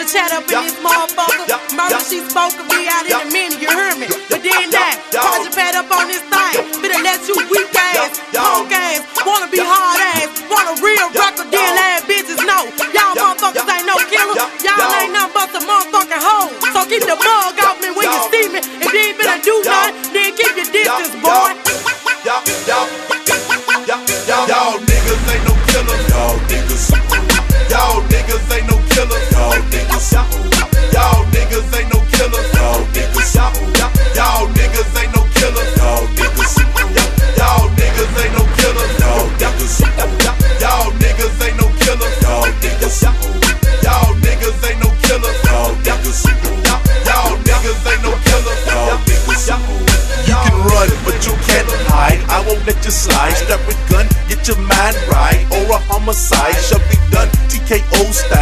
chat up in this motherfucker. Murder, she spoke of me out in a minute, you heard me. But then that, Project Pat up on this thing. Finna let you weak ass, punk ass, wanna be hard ass, want a real record deal ass bitches know. Y'all motherfuckers ain't no killer, y'all ain't nothing but some motherfucking hoes. So keep the bug off me when you see me. If you ain't finna do nothing, then keep your distance, boy. Y'all niggas ain't no killers. Y'all niggas ain't no killers. Y'all niggas ain't no killers. Y'all niggas ain't no killers. Y'all niggas ain't no killers. Y'all niggas ain't no killers. Y'all niggas ain't no killers. Y'all niggas ain't no killers. You can run, but you can't hide. I won't let you slide. Strap with gun, get your mind right, or a homicide shall be done. TKO style.